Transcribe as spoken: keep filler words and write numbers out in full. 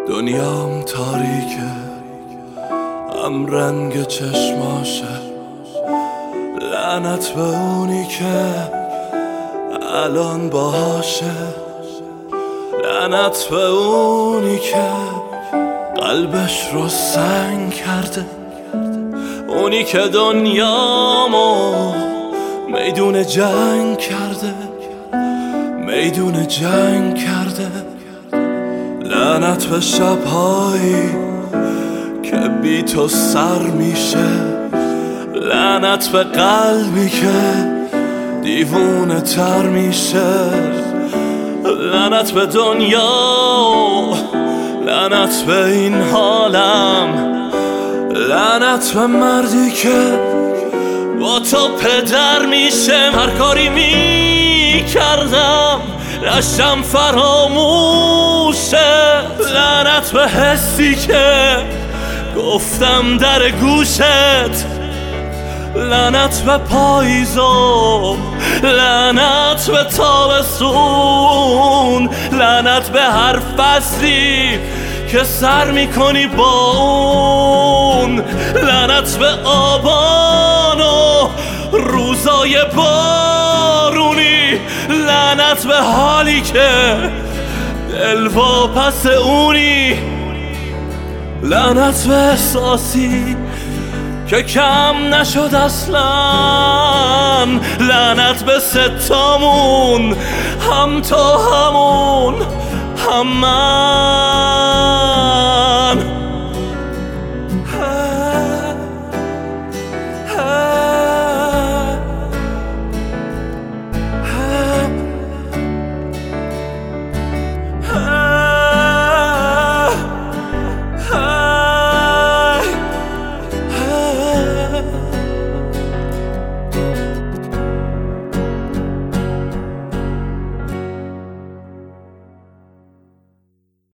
دنیام تاریکه، هم رنگ چشماشه. لعنت به اونی که الان باهاشه، لعنت به اونی که قلبش رو سنگ کرده، اونی که دنیامو میدون جنگ کرده، میدون جنگ کرده. لعنت به شبهایی که بی تو سر میشه، لعنت به قلبی که دیوونه تر میشه. لعنت به دنیا، لعنت به این حالم، لعنت به مردی که با تو پدر میشه. هر کاری میکردم لشم فراموشه، لعنت به حسی که گفتم در گوشت. لعنت به پاییزو، لعنت به تابستون، لعنت به هر فصلی که سر میکنی با اون. لعنت به آبان و روزای بارونی، لعنت به حالی که دل واپس اونی. لعنت به احساسی که کم نشد اصلا، لعنت به ستامون، هم تو همون هم من.